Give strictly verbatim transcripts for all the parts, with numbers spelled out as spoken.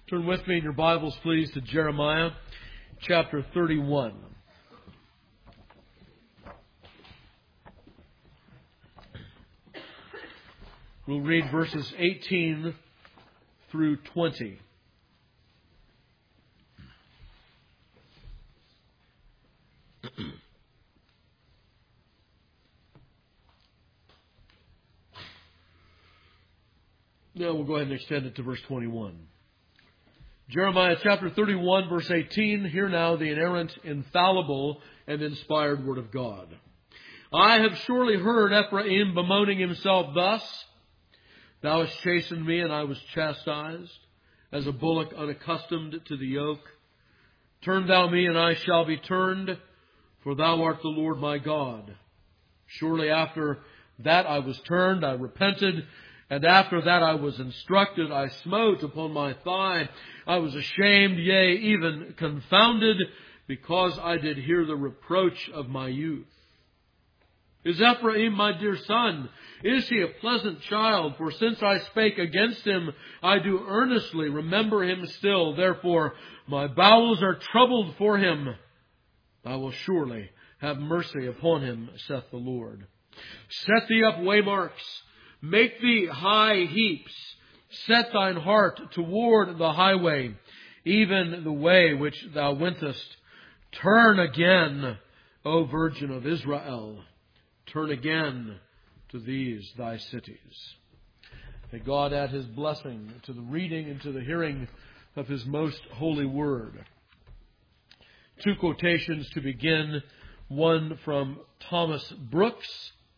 Turn with me in your Bibles, please, to Jeremiah chapter thirty-one. We'll read verses eighteen through twenty. Now we'll go ahead and extend it to verse twenty-one. Jeremiah chapter thirty-one, verse eighteen. Hear now the inerrant, infallible, and inspired word of God. I have surely heard Ephraim bemoaning himself thus: Thou hast chastened me, and I was chastised, as a bullock unaccustomed to the yoke. Turn thou me, and I shall be turned, for thou art the Lord my God. Surely after that I was turned, I repented, and after that I was instructed, I smote upon my thigh. I was ashamed, yea, even confounded, because I did hear the reproach of my youth. Is Ephraim my dear son? Is he a pleasant child? For since I spake against him, I do earnestly remember him still. Therefore my bowels are troubled for him. I will surely have mercy upon him, saith the Lord. Set thee up waymarks. Make thee high heaps. Set thine heart toward the highway, even the way which thou wentest. Turn again, O Virgin of Israel. Turn again to these thy cities. May God add His blessing to the reading and to the hearing of His most holy word. Two quotations to begin. One from Thomas Brooks.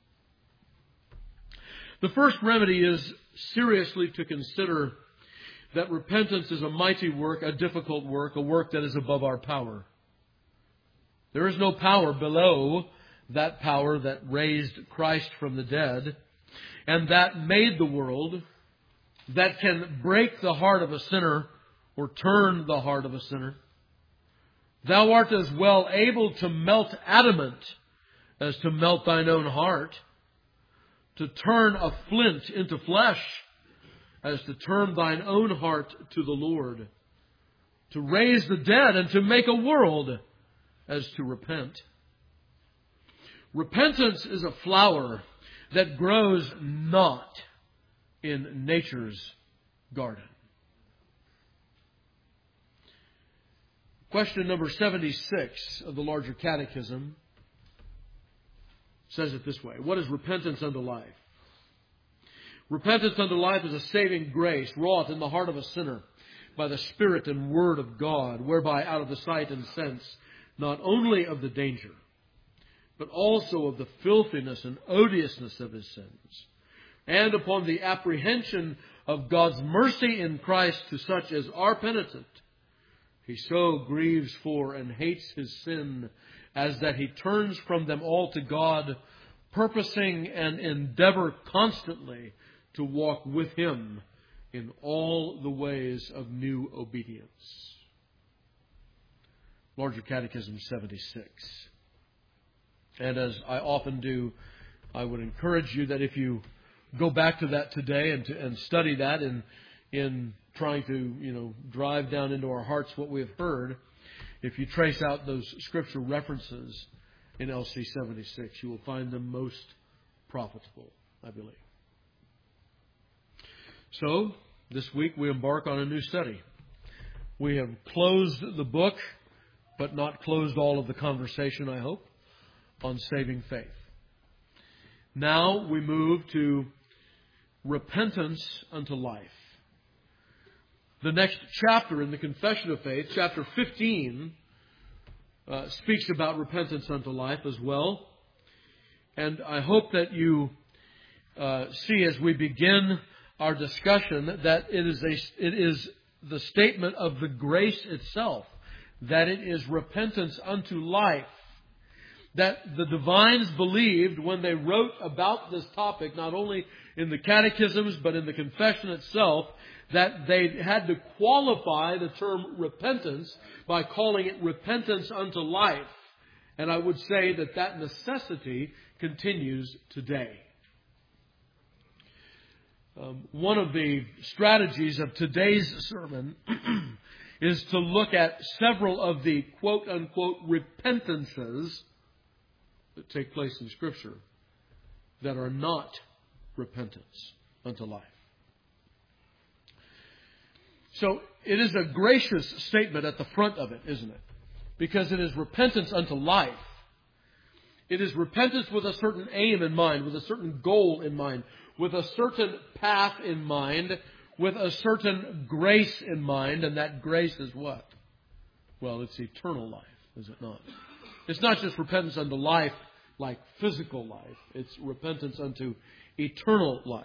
The first remedy is seriously to consider that repentance is a mighty work, a difficult work, a work that is above our power. There is no power below that power that raised Christ from the dead and that made the world, that can break the heart of a sinner or turn the heart of a sinner. Thou art as well able to melt adamant as to melt thine own heart, to turn a flint into flesh as to turn thine own heart to the Lord, to raise the dead and to make a world as to repent. Repentance is a flower that grows not in nature's garden. Question number seventy-six of the larger catechism says it this way: what is repentance unto life? Repentance unto life is a saving grace wrought in the heart of a sinner by the Spirit and Word of God, whereby out of the sight and sense not only of the danger, but also of the filthiness and odiousness of his sins, and upon the apprehension of God's mercy in Christ to such as are penitent, he so grieves for and hates his sin as that he turns from them all to God, purposing and endeavor constantly to walk with Him in all the ways of new obedience. Larger Catechism seventy-six. And as I often do, I would encourage you that if you go back to that today and, to, and study that in, in trying to, you know, drive down into our hearts what we have heard, if you trace out those scripture references in L C seventy-six, you will find them most profitable, I believe. So, this week we embark on a new study. We have closed the book, but not closed all of the conversation, I hope, on saving faith. Now we move to repentance unto life. The next chapter in the Confession of Faith, chapter fifteen, uh, speaks about repentance unto life as well. And I hope that you uh, see as we begin our discussion that it is a it is the statement of the grace itself, that it is repentance unto life, that the divines believed when they wrote about this topic, not only in the catechisms but in the confession itself, that they had to qualify the term repentance by calling it repentance unto life. And I would say that that necessity continues today. Um, one of the strategies of today's sermon is to look at several of the quote-unquote repentances that take place in Scripture that are not repentance unto life. So it is a gracious statement at the front of it, isn't it? Because it is repentance unto life. It is repentance with a certain aim in mind, with a certain goal in mind, with a certain path in mind, with a certain grace in mind. And that grace is what? Well, it's eternal life, is it not? It's not just repentance unto life like physical life. It's repentance unto eternal life.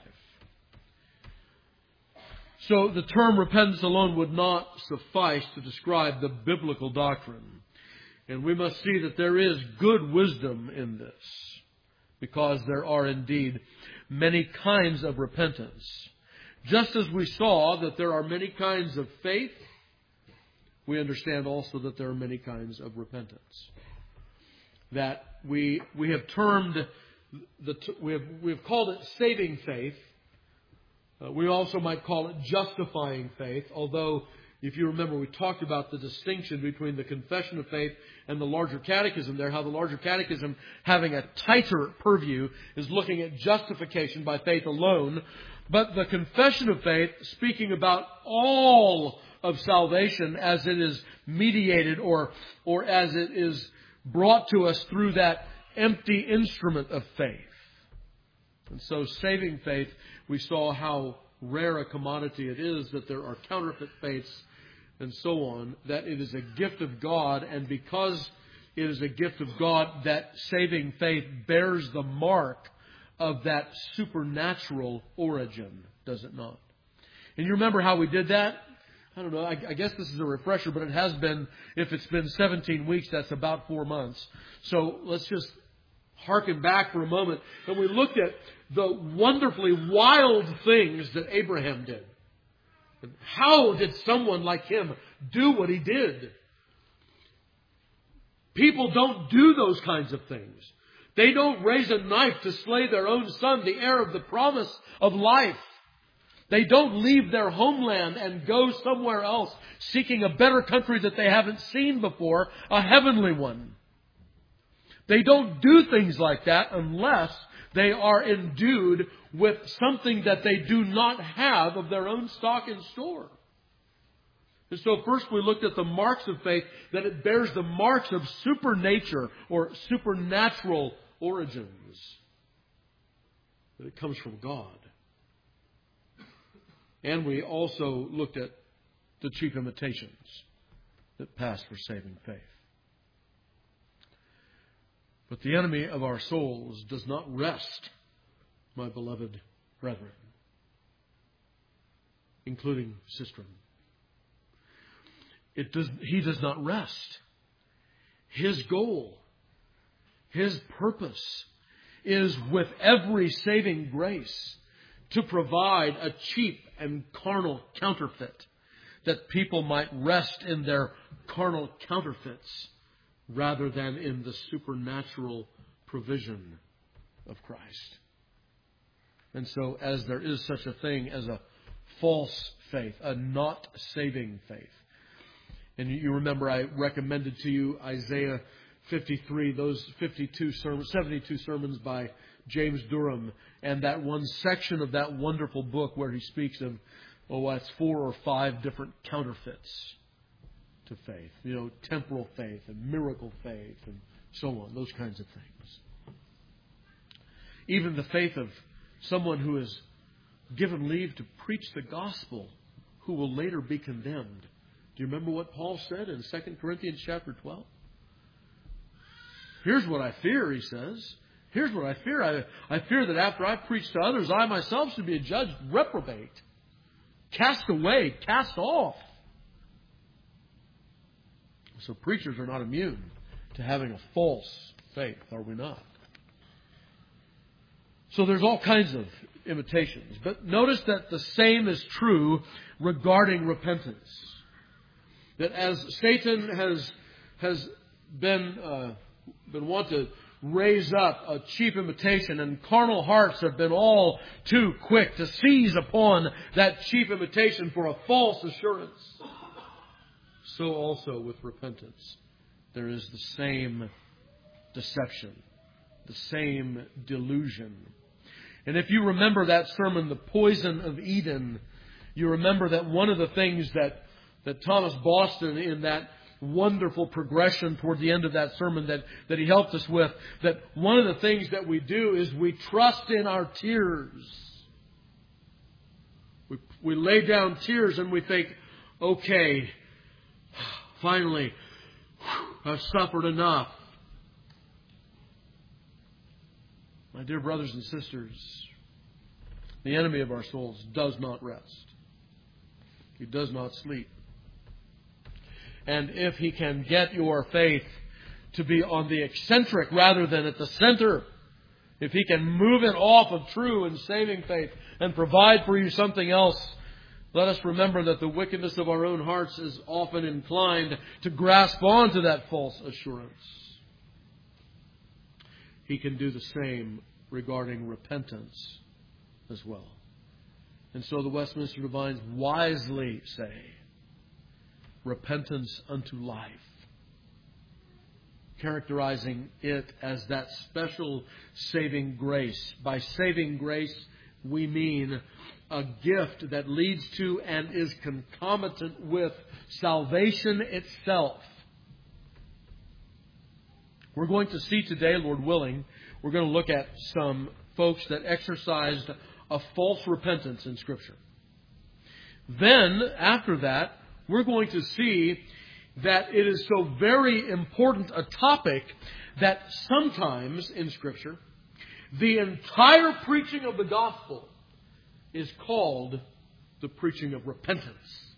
So the term repentance alone would not suffice to describe the biblical doctrine. And we must see that there is good wisdom in this, because there are indeed many kinds of repentance. Just as we saw that there are many kinds of faith, we understand also that there are many kinds of repentance. That we we have termed the we have we have called it saving faith. Uh, we also might call it justifying faith, although if you remember, we talked about the distinction between the Confession of Faith and the larger catechism there, how the larger catechism, having a tighter purview, is looking at justification by faith alone. But the Confession of Faith, speaking about all of salvation as it is mediated or, or as it is brought to us through that empty instrument of faith. And so saving faith, we saw how rare a commodity it is, that there are counterfeit faiths and so on, that it is a gift of God, and because it is a gift of God, that saving faith bears the mark of that supernatural origin, does it not? And you remember how we did that? I don't know, I, I guess this is a refresher, but it has been, if it's been seventeen weeks, that's about four months. So let's just harken back for a moment. And we looked at the wonderfully wild things that Abraham did. And how did someone like him do what he did? People don't do those kinds of things. They don't raise a knife to slay their own son, the heir of the promise of life. They don't leave their homeland and go somewhere else seeking a better country that they haven't seen before, a heavenly one. They don't do things like that unless they are endued with something that they do not have of their own stock in store. And so first we looked at the marks of faith, that it bears the marks of supernature or supernatural origins. That it comes from God. And we also looked at the chief imitations that pass for saving faith. But the enemy of our souls does not rest, my beloved brethren, including Sistrum. It does, he does not rest. His goal, his purpose is with every saving grace to provide a cheap and carnal counterfeit, that people might rest in their carnal counterfeits rather than in the supernatural provision of Christ. And so, as there is such a thing as a false faith, a not saving faith. And you remember I recommended to you Isaiah fifty-three, those fifty-two sermons, seventy-two sermons by James Durham, and that one section of that wonderful book where he speaks of, oh, that's four or five different counterfeits to faith. You know, temporal faith and miracle faith and so on, those kinds of things. Even the faith of someone who is given leave to preach the gospel, who will later be condemned. Do you remember what Paul said in Second Corinthians chapter twelve? Here's what I fear, he says. Here's what I fear. I, I fear that after I preach to others, I myself should be adjudged reprobate, cast away, cast off. So preachers are not immune to having a false faith, are we not? So there's all kinds of imitations. But notice that the same is true regarding repentance. That as Satan has has been uh, been wont to raise up a cheap imitation, and carnal hearts have been all too quick to seize upon that cheap imitation for a false assurance. So also with repentance, there is the same deception, the same delusion. And if you remember that sermon, The Poison of Eden, you remember that one of the things that, that Thomas Boston, in that wonderful progression toward the end of that sermon that, that he helped us with, that one of the things that we do is we trust in our tears. We, we lay down tears and we think, okay, finally, I've suffered enough. My dear brothers and sisters, the enemy of our souls does not rest. He does not sleep. And if he can get your faith to be on the eccentric rather than at the center, if he can move it off of true and saving faith and provide for you something else, let us remember that the wickedness of our own hearts is often inclined to grasp onto that false assurance. He can do the same regarding repentance as well. And so the Westminster Divines wisely say, repentance unto life, characterizing it as that special saving grace. By saving grace, we mean a gift that leads to and is concomitant with salvation itself. We're going to see today, Lord willing, we're going to look at some folks that exercised a false repentance in Scripture. Then, after that, we're going to see that it is so very important a topic that sometimes in Scripture, the entire preaching of the gospel is called the preaching of repentance.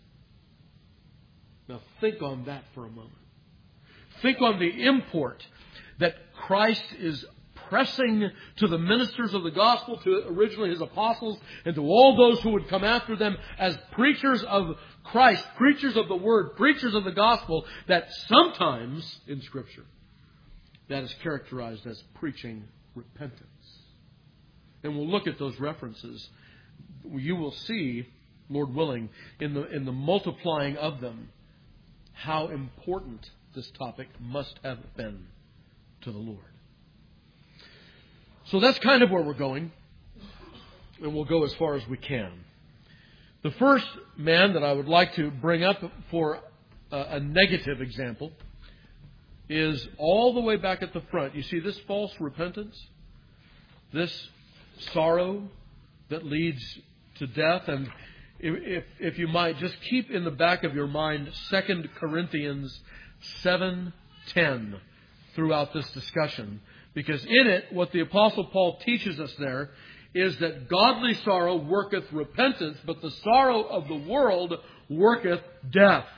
Now think on that for a moment. Think on the import that Christ is pressing to the ministers of the gospel, to originally His apostles, and to all those who would come after them as preachers of Christ, preachers of the Word, preachers of the gospel, that sometimes in Scripture that is characterized as preaching repentance. And we'll look at those references. You will see, Lord willing, in the in the multiplying of them, how important this topic must have been to the Lord. So that's kind of where we're going, and we'll go as far as we can. The first man that I would like to bring up for a, a negative example is all the way back at the front. You see this false repentance, this sorrow that leads to death. And if, if you might, just keep in the back of your mind Second Corinthians seven ten throughout this discussion. Because in it, what the Apostle Paul teaches us there is that godly sorrow worketh repentance, but the sorrow of the world worketh death.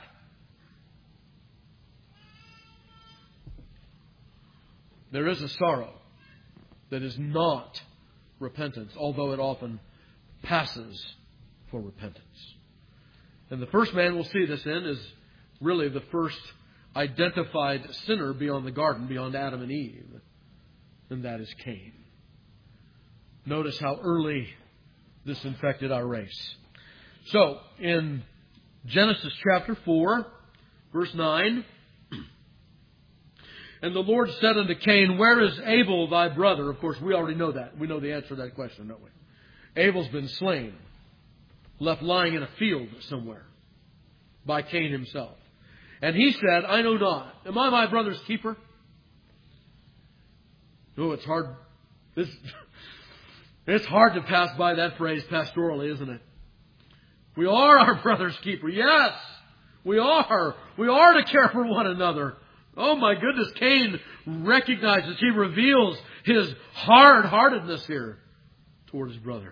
There is a sorrow that is not repentance, although it often passes for repentance. And the first man we'll see this in is really the first identified sinner beyond the garden, beyond Adam and Eve. And that is Cain. Notice how early this infected our race. So, in Genesis chapter four, verse nine, and the Lord said unto Cain, where is Abel thy brother? Of course, we already know that. We know the answer to that question, don't we? Abel's been slain, left lying in a field somewhere by Cain himself. And he said, I know not. Am I my brother's keeper? Oh, it's hard. This, it's hard to pass by that phrase pastorally, isn't it? We are our brother's keeper. Yes, we are. We are to care for one another. Oh my goodness, Cain recognizes, he reveals his hard-heartedness here toward his brother.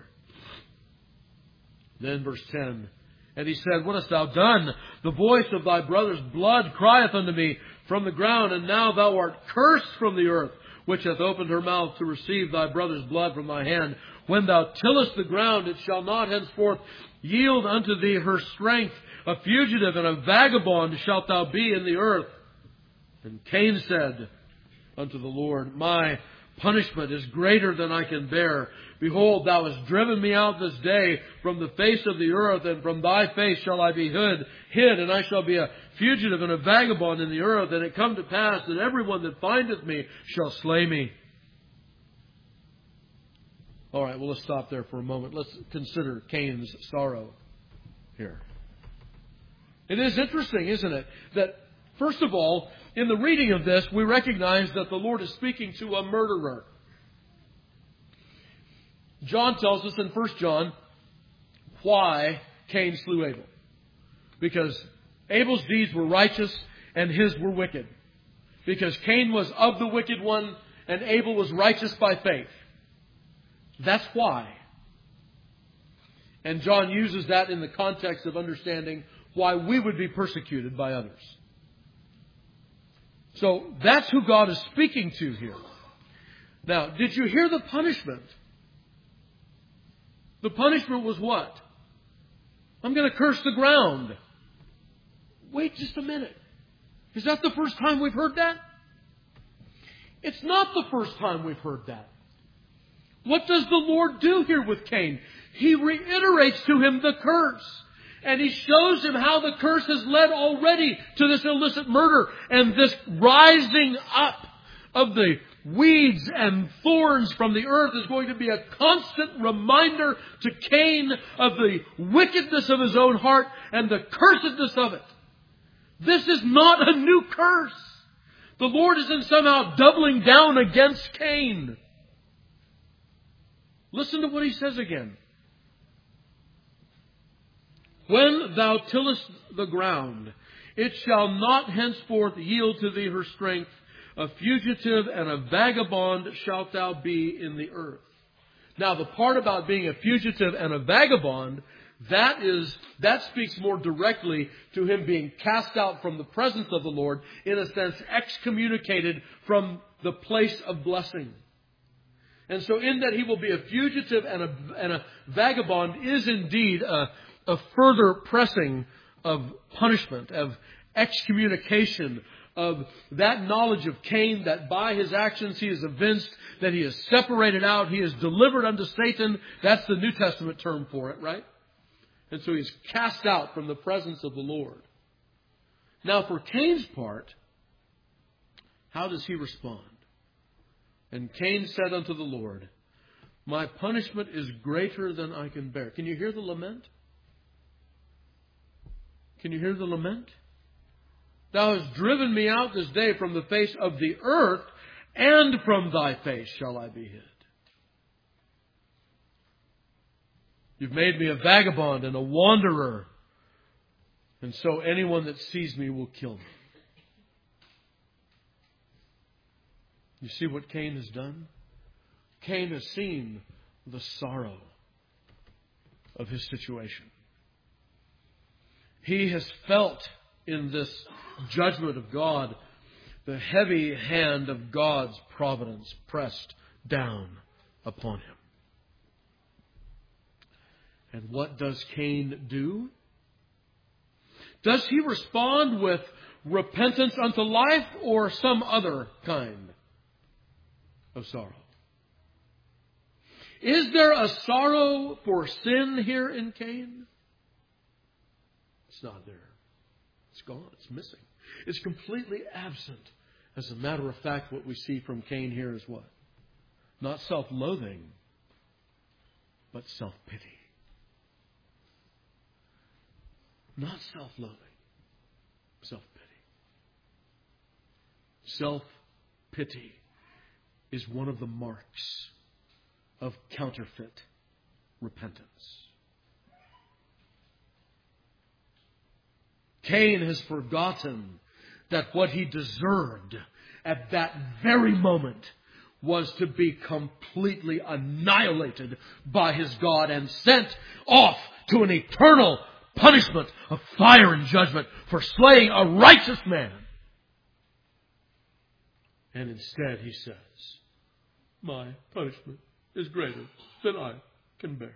Then verse ten, and he said, what hast thou done? The voice of thy brother's blood crieth unto me from the ground, and now thou art cursed from the earth, which hath opened her mouth to receive thy brother's blood from thy hand. When thou tillest the ground, it shall not henceforth yield unto thee her strength. A fugitive and a vagabond shalt thou be in the earth. And Cain said, unto the Lord, my punishment is greater than I can bear. Behold, thou hast driven me out this day from the face of the earth, and from thy face shall I be hid, hid, and I shall be a fugitive and a vagabond in the earth. And it come to pass that everyone that findeth me shall slay me. All right, well, let's stop there for a moment. Let's consider Cain's sorrow here. It is interesting, isn't it, that first of all, in the reading of this, we recognize that the Lord is speaking to a murderer. John tells us in First John why Cain slew Abel. Because Abel's deeds were righteous and his were wicked. Because Cain was of the wicked one and Abel was righteous by faith. That's why. And John uses that in the context of understanding why we would be persecuted by others. So that's who God is speaking to here. Now, did you hear the punishment? The punishment was what? I'm going to curse the ground. Wait just a minute. Is that the first time we've heard that? It's not the first time we've heard that. What does the Lord do here with Cain? He reiterates to him the curse. And He shows him how the curse has led already to this illicit murder. And this rising up of the weeds and thorns from the earth is going to be a constant reminder to Cain of the wickedness of his own heart and the cursedness of it. This is not a new curse. The Lord isn't somehow doubling down against Cain. Listen to what He says again. When thou tillest the ground, it shall not henceforth yield to thee her strength. A fugitive and a vagabond shalt thou be in the earth. Now, the part about being a fugitive and a vagabond, that is, that speaks more directly to him being cast out from the presence of the Lord, in a sense, excommunicated from the place of blessing. And so in that he will be a fugitive and a, and a vagabond is indeed a, a further pressing of punishment, of excommunication, of that knowledge of Cain, that by his actions he is evinced, that he is separated out, he is delivered unto Satan. That's the New Testament term for it, right? And so he's cast out from the presence of the Lord. Now for Cain's part, how does he respond? And Cain said unto the Lord, my punishment is greater than I can bear. Can you hear the lament? Can you hear the lament? Thou hast driven me out this day from the face of the earth, and from thy face shall I be hid. You've made me a vagabond and a wanderer, and so anyone that sees me will kill me. You see what Cain has done? Cain has seen the sorrow of his situation. He has felt in this judgment of God the heavy hand of God's providence pressed down upon him. And what does Cain do? Does he respond with repentance unto life or some other kind of sorrow? Is there a sorrow for sin here in Cain? It's not there. It's gone. It's missing. It's completely absent. As a matter of fact, what we see from Cain here is what? Not self-loathing, but self-pity. Not self-loathing, self-pity. Self-pity is one of the marks of counterfeit repentance. Cain has forgotten that what he deserved at that very moment was to be completely annihilated by his God and sent off to an eternal punishment of fire and judgment for slaying a righteous man. And instead he says, my punishment is greater than I can bear.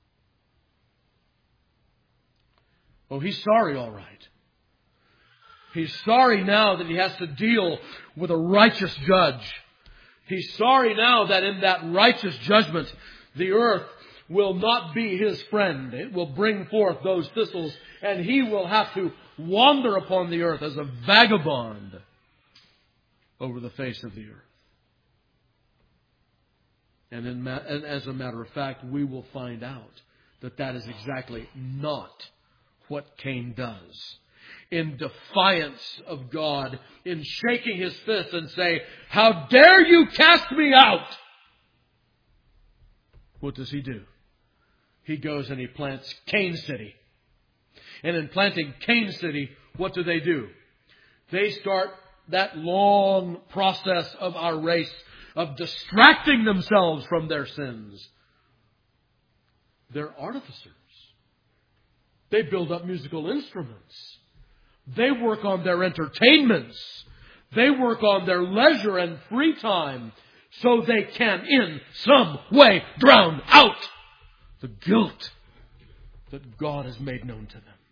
Oh, he's sorry, all right. He's sorry now that he has to deal with a righteous judge. He's sorry now that in that righteous judgment, the earth will not be his friend. It will bring forth those thistles, and he will have to wander upon the earth as a vagabond over the face of the earth. And, in ma- and as a matter of fact, we will find out that that is exactly not what Cain does. In defiance of God, in shaking his fist and say, "How dare you cast me out?" What does he do? He goes and he plants Cain City. And in planting Cain City, what do they do? They start that long process of our race of distracting themselves from their sins. They're artificers. They build up musical instruments. They work on their entertainments. They work on their leisure and free time so they can in some way drown out the guilt that God has made known to them.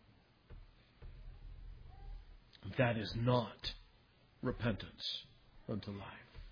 That is not repentance unto life.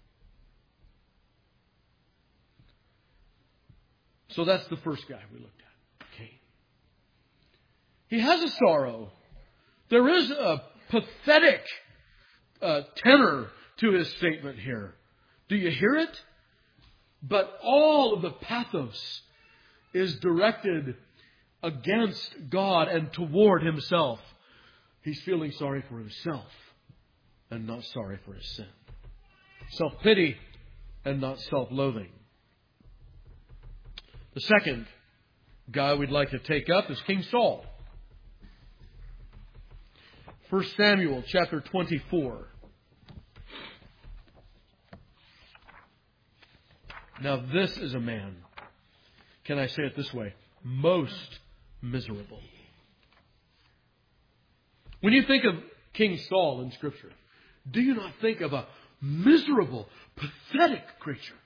So that's the first guy we looked at, Cain. He has a sorrow. There is a pathetic uh, tenor to his statement here. Do you hear it? But all of the pathos is directed against God and toward himself. He's feeling sorry for himself and not sorry for his sin. Self-pity and not self-loathing. The second guy we'd like to take up is King Saul. First Samuel chapter twenty-four. Now this is a man, can I say it this way, most miserable. When you think of King Saul in Scripture, do you not think of a miserable, pathetic creature?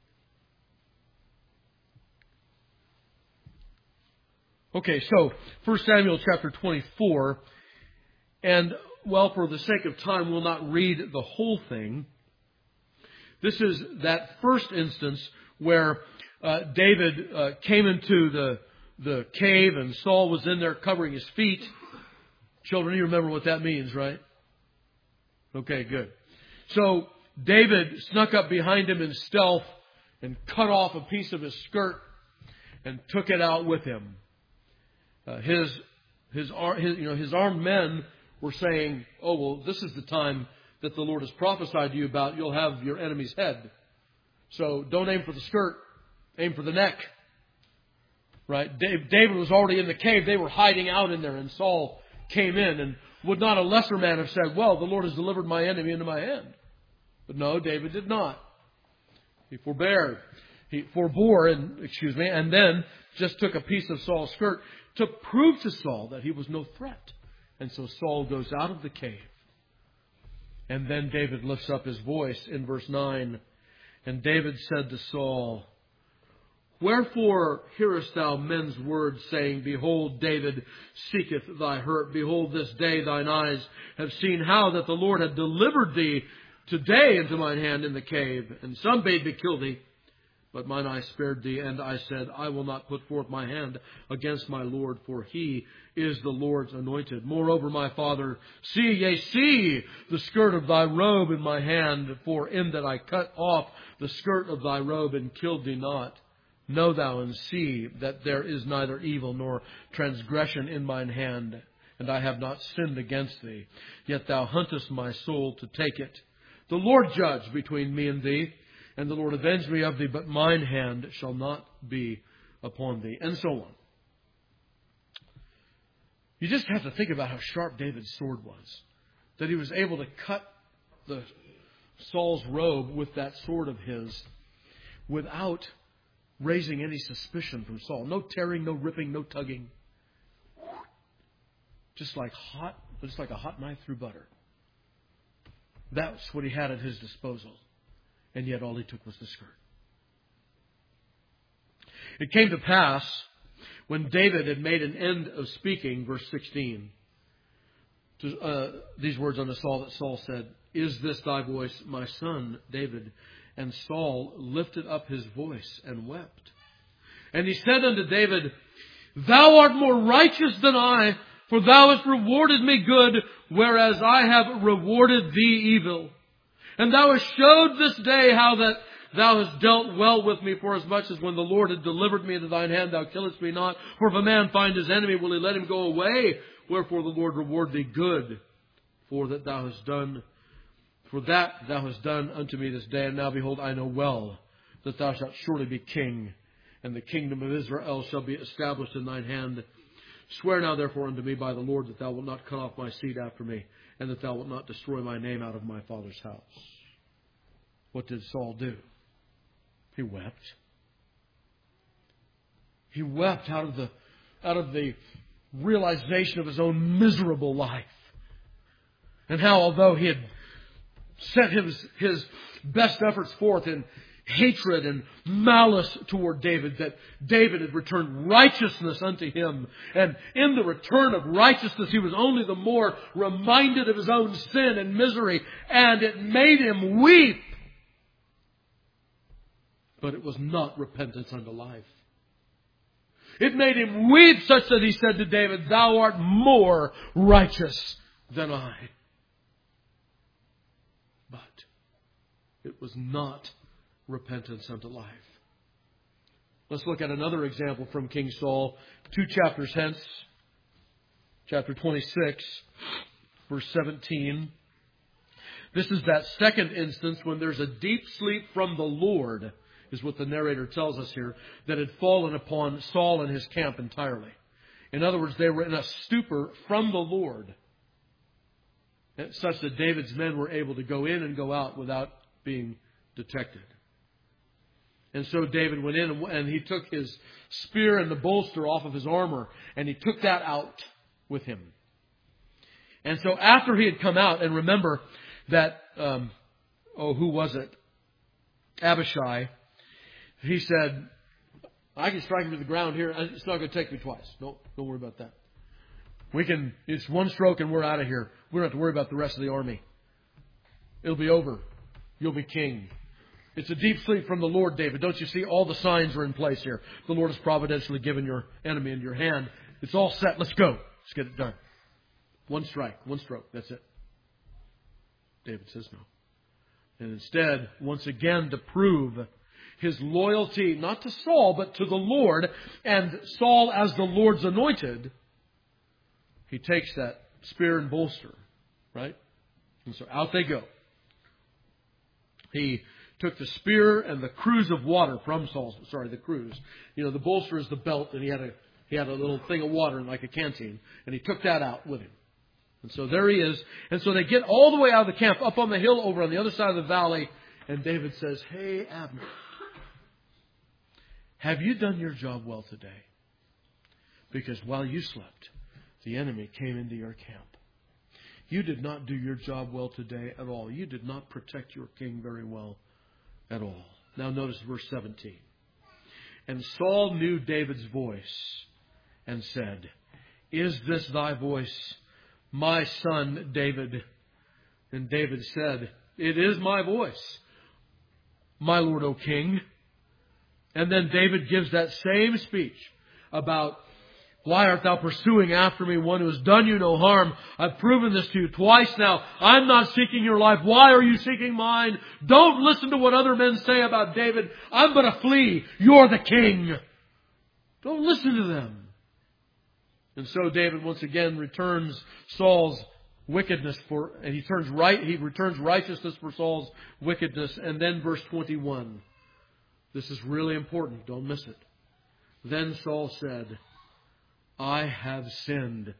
Okay, so First Samuel chapter twenty-four, and well, for the sake of time, we'll not read the whole thing. This is that first instance where uh, David uh, came into the the cave and Saul was in there covering his feet. Children, you remember what that means, right? Okay, good. So David snuck up behind him in stealth and cut off a piece of his skirt and took it out with him. Uh, his his, his you know his armed men were saying, "Oh well, this is the time that the Lord has prophesied to you about. You'll have your enemy's head. So don't aim for the skirt, aim for the neck." Right? David was already in the cave. They were hiding out in there, and Saul came in. And would not a lesser man have said, "Well, the Lord has delivered my enemy into my hand"? But no, David did not. He forbeared. He forbore, and excuse me, and then just took a piece of Saul's skirt to prove to Saul that he was no threat. And so Saul goes out of the cave. And then David lifts up his voice in verse nine. And David said to Saul, "Wherefore hearest thou men's words, saying, Behold, David seeketh thy hurt. Behold, this day thine eyes have seen how that the Lord had delivered thee today into mine hand in the cave. And some bade me kill thee, but mine eye spared thee. And I said, I will not put forth my hand against my Lord, for he is the Lord's anointed. Moreover, my father, see, yea, see the skirt of thy robe in my hand, for in that I cut off the skirt of thy robe and killed thee not. Know thou and see that there is neither evil nor transgression in mine hand, and I have not sinned against thee. Yet thou huntest my soul to take it. The Lord judge between me and thee, and the Lord avenge me of thee, but mine hand shall not be upon thee." And so on. You just have to think about how sharp David's sword was. That he was able to cut the Saul's robe with that sword of his without raising any suspicion from Saul. No tearing, no ripping, no tugging. Just like hot, just like a hot knife through butter. That's what he had at his disposal. And yet all he took was the skirt. It came to pass, when David had made an end of speaking, verse sixteen, to, uh, these words unto Saul that Saul said, Is this thy voice, my son David? And Saul lifted up his voice and wept. And he said unto David, Thou art more righteous than I, for thou hast rewarded me good, whereas I have rewarded thee evil. And thou hast showed this day how that thou hast dealt well with me, for as much as when the Lord had delivered me into thine hand, thou killest me not. For if a man find his enemy, will he let him go away? Wherefore the Lord reward thee good, for that thou hast done, for that thou hast done unto me this day. And now behold, I know well that thou shalt surely be king, and the kingdom of Israel shall be established in thine hand. Swear now therefore unto me by the Lord that thou wilt not cut off my seed after me, and that thou wilt not destroy my name out of my father's house. What did Saul do? He wept. He wept out of the out of the realization of his own miserable life. And how, although he had set his, his best efforts forth in hatred and malice toward David, that David had returned righteousness unto him. And in the return of righteousness, he was only the more reminded of his own sin and misery, and it made him weep. But it was not repentance unto life. It made him weep such that he said to David, Thou art more righteous than I. But it was not repentance unto life. Let's look at another example from King Saul, two chapters hence, chapter twenty-six, verse seventeen. This is that second instance when there's a deep sleep from the Lord, is what the narrator tells us here, that had fallen upon Saul and his camp entirely. In other words, they were in a stupor from the Lord, such that David's men were able to go in and go out without being detected. And so David went in and he took his spear and the bolster off of his armor, and he took that out with him. And so after he had come out, and remember that, um, oh, who was it? Abishai. He said, I can strike him to the ground here. It's not going to take me twice. Don't, don't worry about that. We can, it's one stroke and we're out of here. We don't have to worry about the rest of the army. It'll be over. You'll be king. It's a deep sleep from the Lord, David. Don't you see? All the signs are in place here. The Lord has providentially given your enemy into your hand. It's all set. Let's go. Let's get it done. One strike, one stroke. That's it. David says no. And instead, once again, to prove his loyalty, not to Saul, but to the Lord, and Saul as the Lord's anointed, he takes that spear and bolster, right? And so out they go. He took the spear and the cruse of water from Saul's, sorry, the cruse. You know, the bolster is the belt, and he had a he had a little thing of water in like a canteen, and he took that out with him. And so there he is. And so they get all the way out of the camp, up on the hill over on the other side of the valley, and David says, Hey, Abner, have you done your job well today? Because while you slept, the enemy came into your camp. You did not do your job well today at all. You did not protect your king very well at all. Now notice verse seventeen. And Saul knew David's voice and said, Is this thy voice, my son David? And David said, It is my voice, my Lord, O king. And then David gives that same speech about, Why art thou pursuing after me, one who has done you no harm? I've proven this to you twice now. I'm not seeking your life. Why are you seeking mine? Don't listen to what other men say about David. I'm going to flee. You're the king. Don't listen to them. And so David once again returns Saul's wickedness for, and he turns right, he returns righteousness for Saul's wickedness. And then verse twenty-one. This is really important. Don't miss it. Then Saul said, I have sinned.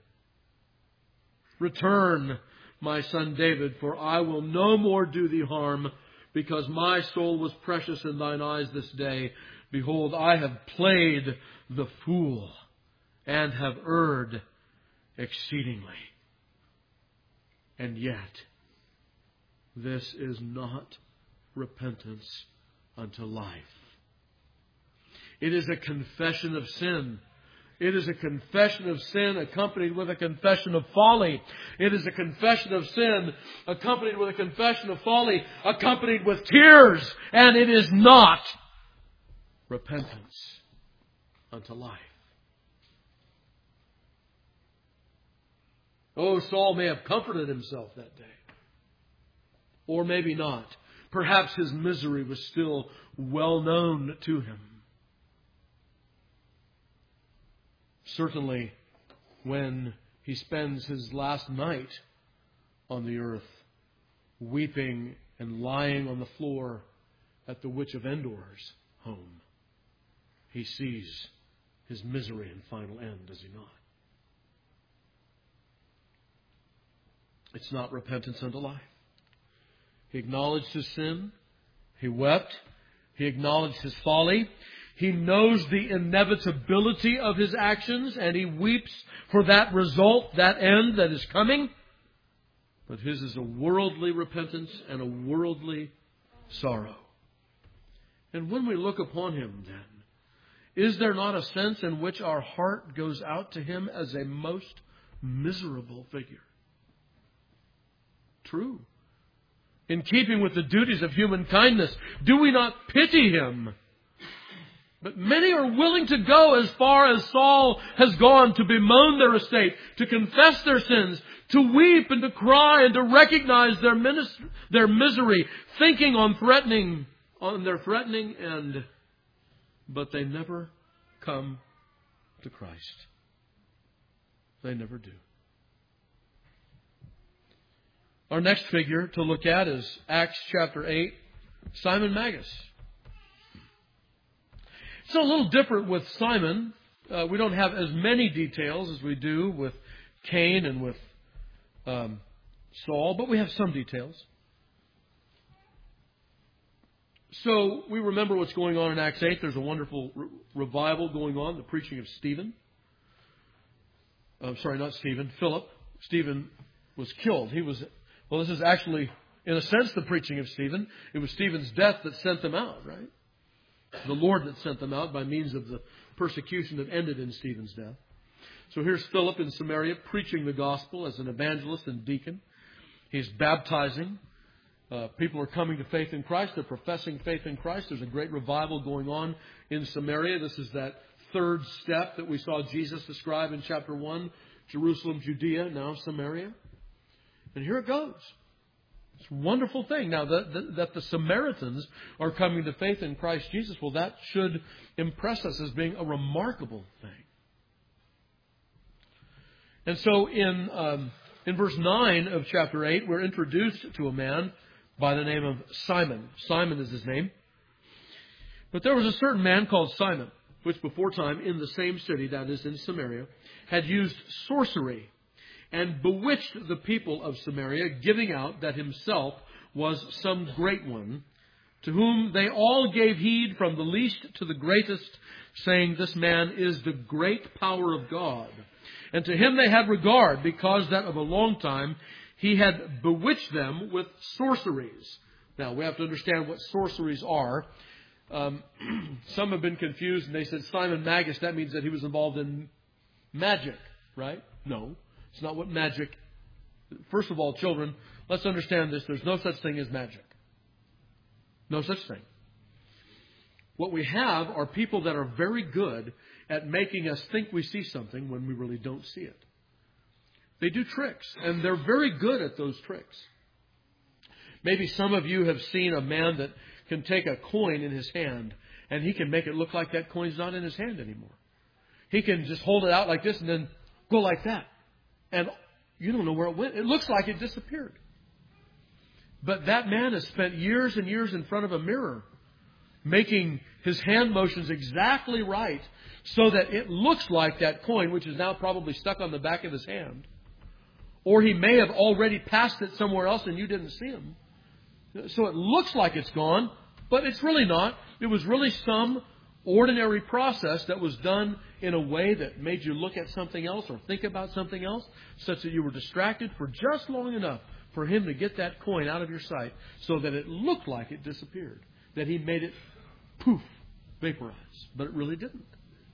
Return, my son David, for I will no more do thee harm, because my soul was precious in thine eyes this day. Behold, I have played the fool, and have erred exceedingly. And yet, this is not repentance unto life. It is a confession of sin. It is a confession of sin accompanied with a confession of folly. It is a confession of sin accompanied with a confession of folly, accompanied with tears. And it is not repentance unto life. Oh, Saul may have comforted himself that day. Or maybe not. Perhaps his misery was still well known to him. Certainly, when he spends his last night on the earth, weeping and lying on the floor at the Witch of Endor's home, he sees his misery and final end, does he not? It's not repentance unto life. He acknowledged his sin. He wept. He acknowledged his folly. He knows the inevitability of his actions, and he weeps for that result, that end that is coming. But his is a worldly repentance and a worldly sorrow. And when we look upon him then, is there not a sense in which our heart goes out to him as a most miserable figure? True. In keeping with the duties of human kindness, do we not pity him? But many are willing to go as far as Saul has gone, to bemoan their estate, to confess their sins, to weep and to cry and to recognize their, minis- their misery, thinking on threatening, on their threatening end. But they never come to Christ. They never do. Our next figure to look at is Acts chapter eight, Simon Magus. It's a little different with Simon. Uh, we don't have as many details as we do with Cain and with um, Saul, but we have some details. So we remember what's going on in Acts eight. There's a wonderful re- revival going on, the preaching of Stephen. I'm sorry, not Stephen, Philip. Stephen was killed. He was, well, this is actually, in a sense, the preaching of Stephen. It was Stephen's death that sent them out, right? The Lord that sent them out by means of the persecution that ended in Stephen's death. So here's Philip in Samaria preaching the gospel as an evangelist and deacon. He's baptizing. Uh, people are coming to faith in Christ. They're professing faith in Christ. There's a great revival going on in Samaria. This is that third step that we saw Jesus describe in chapter one. Jerusalem, Judea, now Samaria. And here it goes. It's a wonderful thing. Now, that the, that the Samaritans are coming to faith in Christ Jesus, well, that should impress us as being a remarkable thing. And so in um, in verse nine of chapter eight, we're introduced to a man by the name of Simon. Simon is his name. But there was a certain man called Simon, which before time in the same city, that is in Samaria, had used sorcery and bewitched the people of Samaria, giving out that himself was some great one, to whom they all gave heed from the least to the greatest, saying, "This man is the great power of God." And to him they had regard, because that of a long time he had bewitched them with sorceries. Now, we have to understand what sorceries are. Um, some have been confused, and they said Simon Magus, that means that he was involved in magic, right? No. It's not what magic... First of all, children, let's understand this. There's no such thing as magic. No such thing. What we have are people that are very good at making us think we see something when we really don't see it. They do tricks, and they're very good at those tricks. Maybe some of you have seen a man that can take a coin in his hand, and he can make it look like that coin's not in his hand anymore. He can just hold it out like this and then go like that. And you don't know where it went. It looks like it disappeared. But that man has spent years and years in front of a mirror making his hand motions exactly right so that it looks like that coin, which is now probably stuck on the back of his hand. Or he may have already passed it somewhere else and you didn't see him. So it looks like it's gone, but it's really not. It was really some ordinary process that was done in a way that made you look at something else or think about something else, such that you were distracted for just long enough for him to get that coin out of your sight so that it looked like it disappeared, that he made it poof, vaporize. But it really didn't.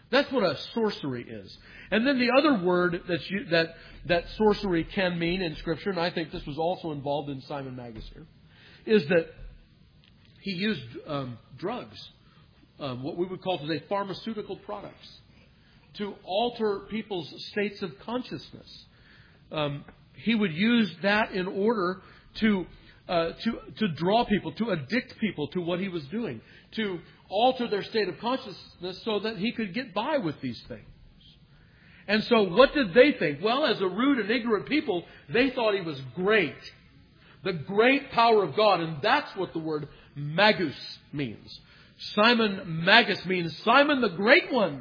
That's what a sorcery is. And then the other word that you, that that sorcery can mean in Scripture, and I think this was also involved in Simon Magus here, is that he used um, drugs, um, what we would call today pharmaceutical products, to alter people's states of consciousness. Um, he would use that in order to uh, to to draw people, to addict people to what he was doing, to alter their state of consciousness so that he could get by with these things. And so what did they think? Well, as a rude and ignorant people, they thought he was great. The great power of God. And that's what the word Magus means. Simon Magus means Simon the Great One.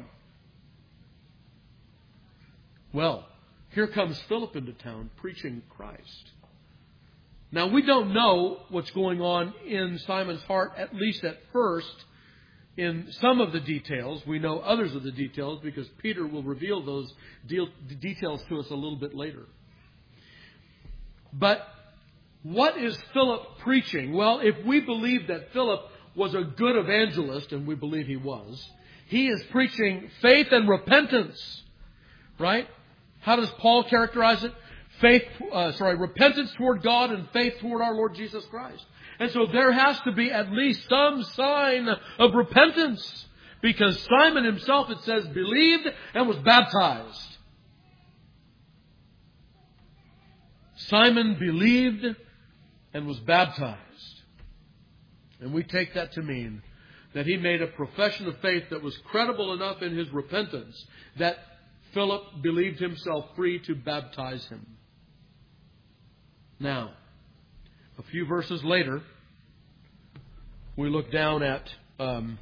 Well, here comes Philip into town preaching Christ. Now, we don't know what's going on in Simon's heart, at least at first, in some of the details. We know others of the details because Peter will reveal those deal, details to us a little bit later. But what is Philip preaching? Well, if we believe that Philip was a good evangelist, and we believe he was, he is preaching faith and repentance. Right? How does Paul characterize it? Faith, uh, sorry, repentance toward God and faith toward our Lord Jesus Christ. And so there has to be at least some sign of repentance. Because Simon himself, it says, believed and was baptized. Simon believed and was baptized. And we take that to mean that he made a profession of faith that was credible enough in his repentance that Philip believed himself free to baptize him. Now, a few verses later, we look down at, um,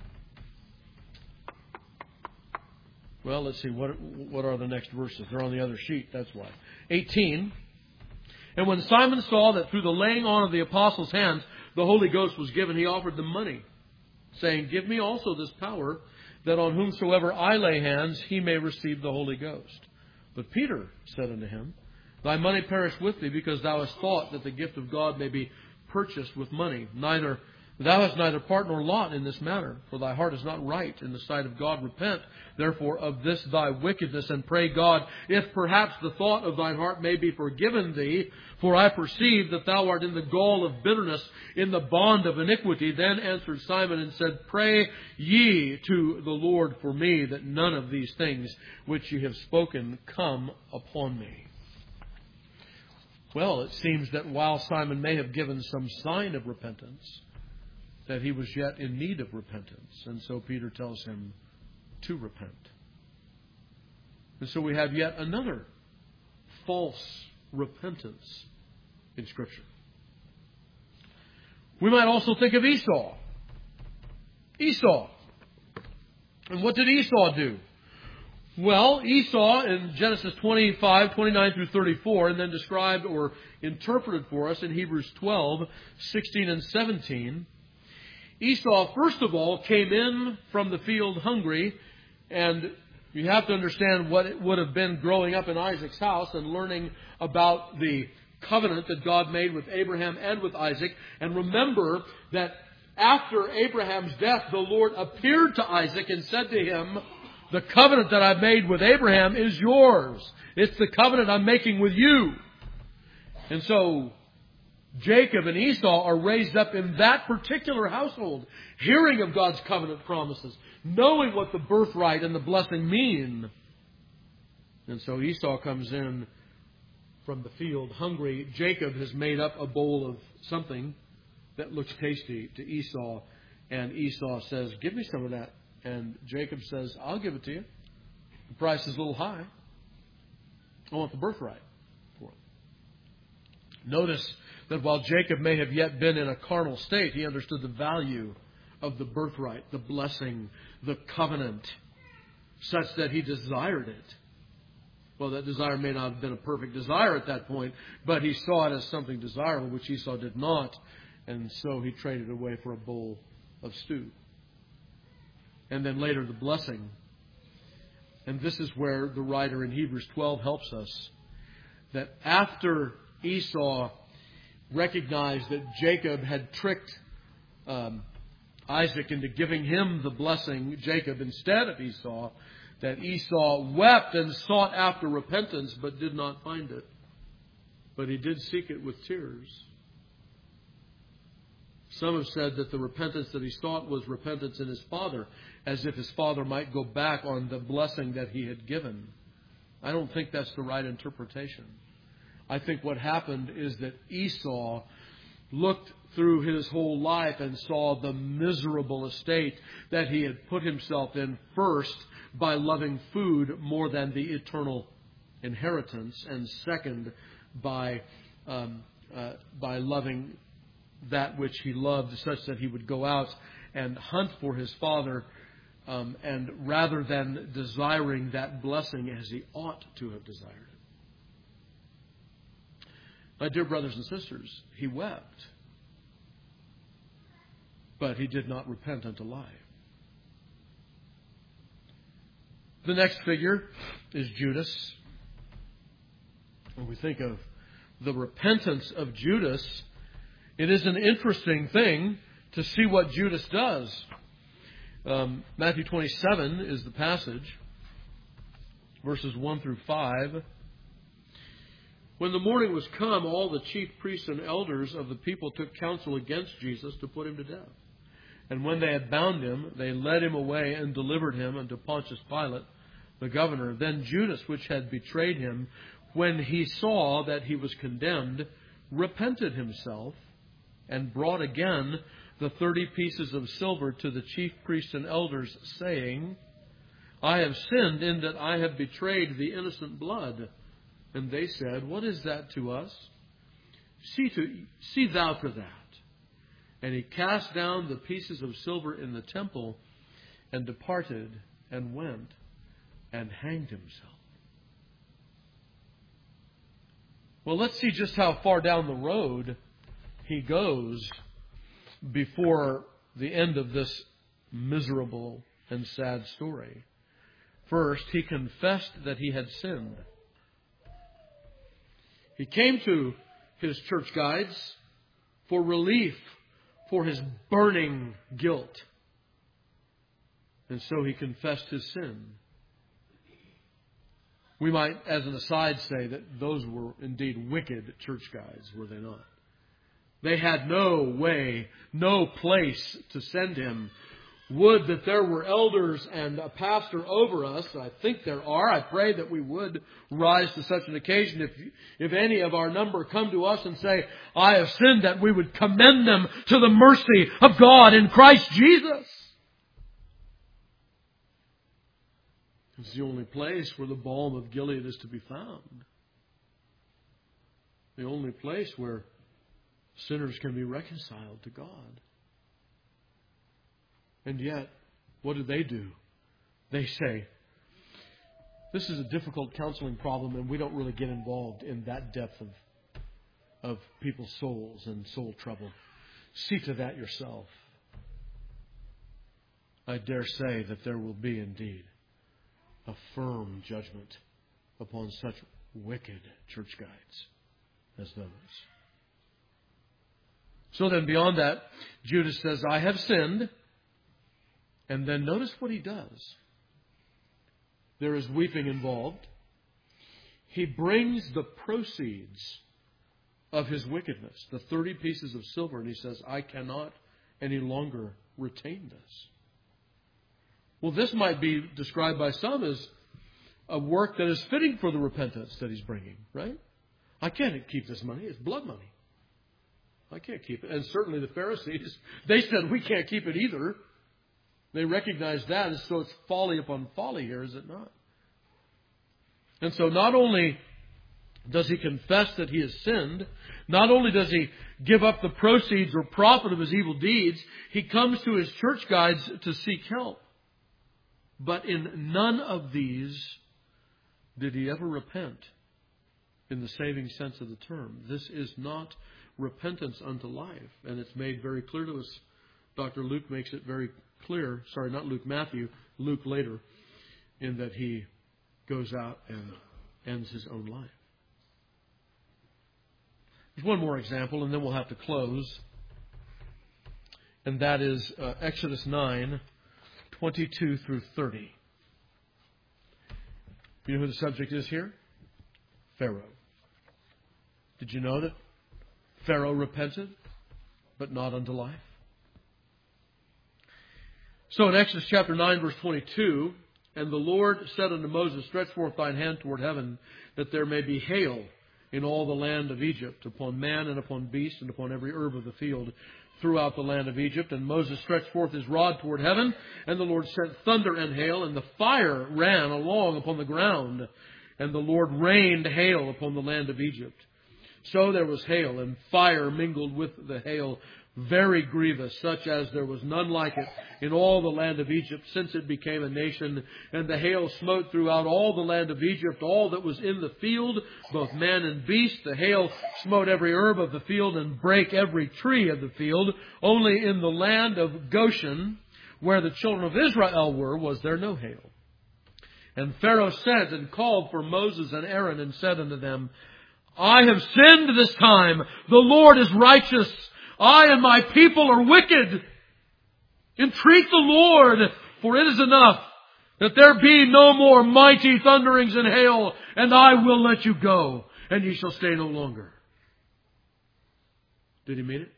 well, let's see, what what are the next verses? They're on the other sheet, that's why. eighteen. And when Simon saw that through the laying on of the apostles' hands, the Holy Ghost was given, he offered them money, saying, give me also this power, that on whomsoever I lay hands, he may receive the Holy Ghost. But Peter said unto him, thy money perish with thee, because thou hast thought that the gift of God may be purchased with money. Neither thou hast neither part nor lot in this matter, for thy heart is not right in the sight of God. Repent, therefore, of this thy wickedness, and pray God, if perhaps the thought of thine heart may be forgiven thee. For I perceive that thou art in the gall of bitterness, in the bond of iniquity. Then answered Simon and said, pray ye to the Lord for me, that none of these things which ye have spoken come upon me. Well, it seems that while Simon may have given some sign of repentance, that he was yet in need of repentance. And so Peter tells him to repent. And so we have yet another false repentance in Scripture. We might also think of Esau. Esau. And what did Esau do? Well, Esau in Genesis twenty-five, twenty-nine through thirty-four, and then described or interpreted for us in Hebrews twelve, sixteen and seventeen. Esau, first of all, came in from the field hungry, and you have to understand what it would have been growing up in Isaac's house and learning about the covenant that God made with Abraham and with Isaac. And remember that after Abraham's death, the Lord appeared to Isaac and said to him, the covenant that I've made with Abraham is yours. It's the covenant I'm making with you. And so Jacob and Esau are raised up in that particular household, hearing of God's covenant promises, knowing what the birthright and the blessing mean. And so Esau comes in from the field hungry. Jacob has made up a bowl of something that looks tasty to Esau. And Esau says, give me some of that. And Jacob says, I'll give it to you. The price is a little high. I want the birthright for it. Notice that while Jacob may have yet been in a carnal state, he understood the value of the birthright, the blessing, the covenant, such that he desired it. Well, that desire may not have been a perfect desire at that point, but he saw it as something desirable, which Esau did not. And so he traded it away for a bowl of stew. And then later the blessing. And this is where the writer in Hebrews twelve helps us. That after Esau recognized that Jacob had tricked um, Isaac into giving him the blessing, Jacob, instead of Esau, that Esau wept and sought after repentance but did not find it. But he did seek it with tears. Some have said that the repentance that he sought was repentance in his father, as if his father might go back on the blessing that he had given. I don't think that's the right interpretation. I think what happened is that Esau looked through his whole life and saw the miserable estate that he had put himself in, first by loving food more than the eternal inheritance, and second by um, uh, by loving that which he loved, such that he would go out and hunt for his father, um, and rather than desiring that blessing as he ought to have desired it. My dear brothers and sisters, he wept, but he did not repent unto life. The next figure is Judas. When we think of the repentance of Judas, it is an interesting thing to see what Judas does. Um, Matthew twenty-seven is the passage, verses one through five. When the morning was come, all the chief priests and elders of the people took counsel against Jesus to put him to death. And when they had bound him, they led him away and delivered him unto Pontius Pilate, the governor. Then Judas, which had betrayed him, when he saw that he was condemned, repented himself, and brought again the thirty pieces of silver to the chief priests and elders, saying, I have sinned in that I have betrayed the innocent blood. And they said, What is that to us? See, to, see thou to that. And he cast down the pieces of silver in the temple, and departed, and went, and hanged himself. Well, let's see just how far down the road he goes before the end of this miserable and sad story. First, he confessed that he had sinned. He came to his church guides for relief for his burning guilt. And so he confessed his sin. We might, as an aside, say that those were indeed wicked church guides, were they not? They had no way, no place to send him. Would that there were elders and a pastor over us. I think there are. I pray that we would rise to such an occasion. If, if any of our number come to us and say, I have sinned, that we would commend them to the mercy of God in Christ Jesus. It's the only place where the balm of Gilead is to be found. The only place where sinners can be reconciled to God. And yet, what do they do? They say, this is a difficult counseling problem, and we don't really get involved in that depth of, of people's souls and soul trouble. See to that yourself. I dare say that there will be indeed a firm judgment upon such wicked church guides as those. So then beyond that, Judas says, I have sinned. And then notice what he does. There is weeping involved. He brings the proceeds of his wickedness, the thirty pieces of silver, and he says, I cannot any longer retain this. Well, this might be described by some as a work that is fitting for the repentance that he's bringing, right? I can't keep this money. It's blood money. I can't keep it. And certainly the Pharisees, they said, we can't keep it either. They recognize that, and so it's folly upon folly here, is it not? And so not only does he confess that he has sinned, not only does he give up the proceeds or profit of his evil deeds, he comes to his church guides to seek help. But in none of these did he ever repent in the saving sense of the term. This is not repentance unto life, and it's made very clear to us. Doctor Luke makes it very clear, sorry, not Luke, Matthew, Luke later, in that he goes out and ends his own life. There's one more example, and then we'll have to close. And that is uh, Exodus nine, twenty-two through thirty. You know who the subject is here? Pharaoh. Did you know that Pharaoh repented, but not unto life? So in Exodus chapter nine, verse twenty-two, and the Lord said unto Moses, stretch forth thine hand toward heaven, that there may be hail in all the land of Egypt, upon man and upon beast and upon every herb of the field throughout the land of Egypt. And Moses stretched forth his rod toward heaven, and the Lord sent thunder and hail, and the fire ran along upon the ground, and the Lord rained hail upon the land of Egypt. So there was hail, and fire mingled with the hail, very grievous, such as there was none like it in all the land of Egypt since it became a nation. And the hail smote throughout all the land of Egypt, all that was in the field, both man and beast. The hail smote every herb of the field and brake every tree of the field. Only in the land of Goshen, where the children of Israel were, was there no hail. And Pharaoh sent and called for Moses and Aaron and said unto them, I have sinned this time. The Lord is righteous. I and my people are wicked. Entreat the Lord, for it is enough that there be no more mighty thunderings and hail, and I will let you go, and ye shall stay no longer. Did he mean it?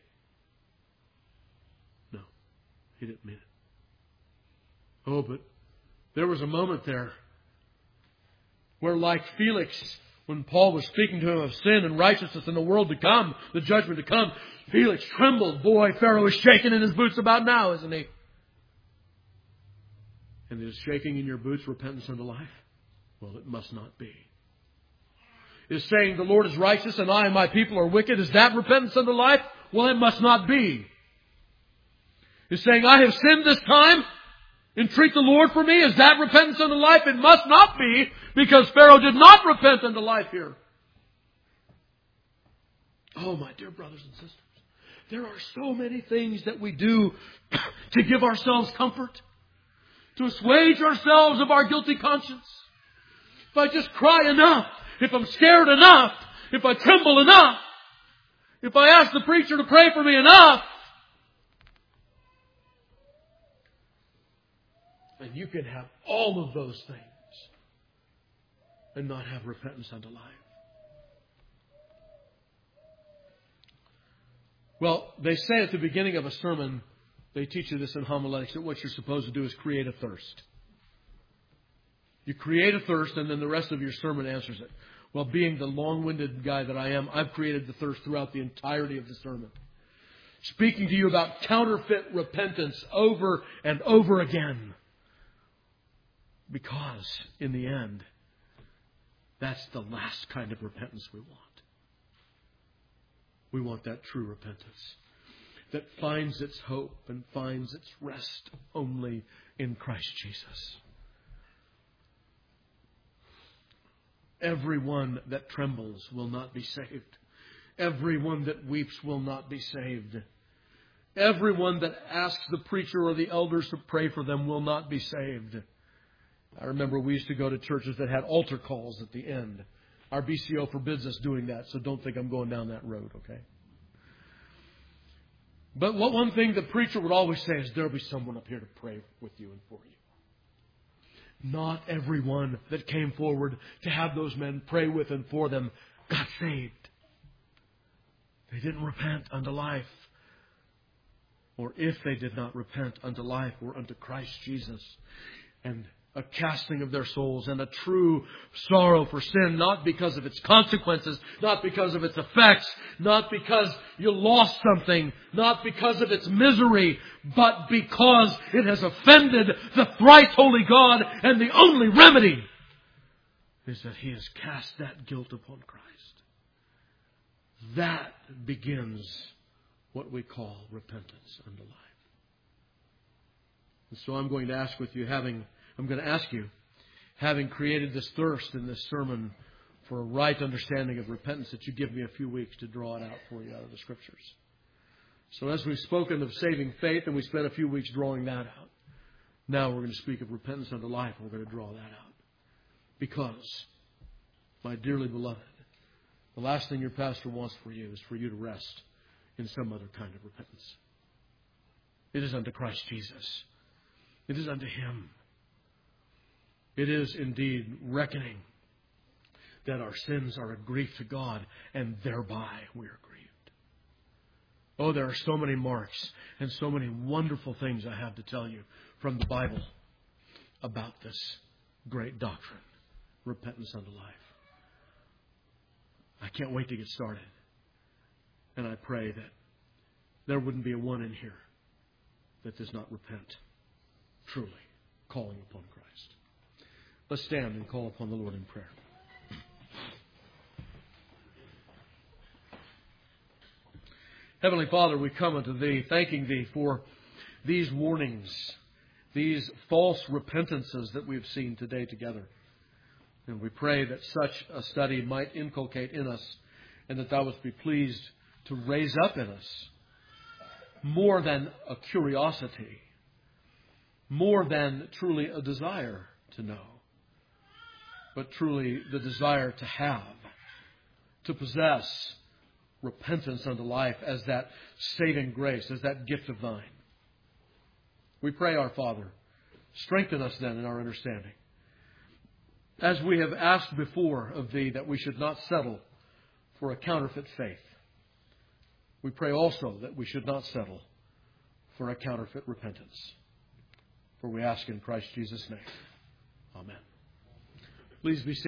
No, he didn't mean it. Oh, but there was a moment there where, like Felix, when Paul was speaking to him of sin and righteousness in the world to come, the judgment to come, Felix trembled. Boy, Pharaoh is shaking in his boots about now, isn't he? And is shaking in your boots repentance unto life? Well, it must not be. Is saying the Lord is righteous and I and my people are wicked, is that repentance unto life? Well, it must not be. Is saying I have sinned this time, entreat the Lord for me, is that repentance unto life? It must not be, because Pharaoh did not repent unto life here. Oh, my dear brothers and sisters, there are so many things that we do to give ourselves comfort, to assuage ourselves of our guilty conscience. If I just cry enough, if I'm scared enough, if I tremble enough, if I ask the preacher to pray for me enough, and you can have all of those things and not have repentance unto life. Well, they say at the beginning of a sermon, they teach you this in homiletics, that what you're supposed to do is create a thirst. You create a thirst, and then the rest of your sermon answers it. Well, being the long-winded guy that I am, I've created the thirst throughout the entirety of the sermon. Speaking to you about counterfeit repentance over and over again. Because, in the end, that's the last kind of repentance we want. We want that true repentance that finds its hope and finds its rest only in Christ Jesus. Everyone that trembles will not be saved. Everyone that weeps will not be saved. Everyone that asks the preacher or the elders to pray for them will not be saved. I remember we used to go to churches that had altar calls at the end. Our B C O forbids us doing that, so don't think I'm going down that road, okay? But what one thing the preacher would always say is, there'll be someone up here to pray with you and for you. Not everyone that came forward to have those men pray with and for them got saved. They didn't repent unto life. Or if they did not repent unto life or unto Christ Jesus, and a casting of their souls and a true sorrow for sin, not because of its consequences, not because of its effects, not because you lost something, not because of its misery, but because it has offended the thrice holy God, and the only remedy is that He has cast that guilt upon Christ. That begins what we call repentance unto life. And so I'm going to ask with you, having I'm going to ask you, having created this thirst in this sermon for a right understanding of repentance, that you give me a few weeks to draw it out for you out of the Scriptures. So as we've spoken of saving faith, and we spent a few weeks drawing that out, now we're going to speak of repentance unto life, and we're going to draw that out. Because, my dearly beloved, the last thing your pastor wants for you is for you to rest in some other kind of repentance. It is unto Christ Jesus. It is unto Him. It is indeed reckoning that our sins are a grief to God, and thereby we are grieved. Oh, there are so many marks and so many wonderful things I have to tell you from the Bible about this great doctrine, repentance unto life. I can't wait to get started. And I pray that there wouldn't be a one in here that does not repent, truly calling upon Christ. Let's stand and call upon the Lord in prayer. Heavenly Father, we come unto Thee, thanking Thee for these warnings, these false repentances that we've seen today together. And we pray that such a study might inculcate in us, and that Thou wouldst be pleased to raise up in us more than a curiosity, more than truly a desire to know, but truly the desire to have, to possess repentance unto life as that saving grace, as that gift of Thine. We pray, our Father, strengthen us then in our understanding. As we have asked before of Thee that we should not settle for a counterfeit faith, we pray also that we should not settle for a counterfeit repentance. For we ask in Christ Jesus' name. Amen. Please be seated.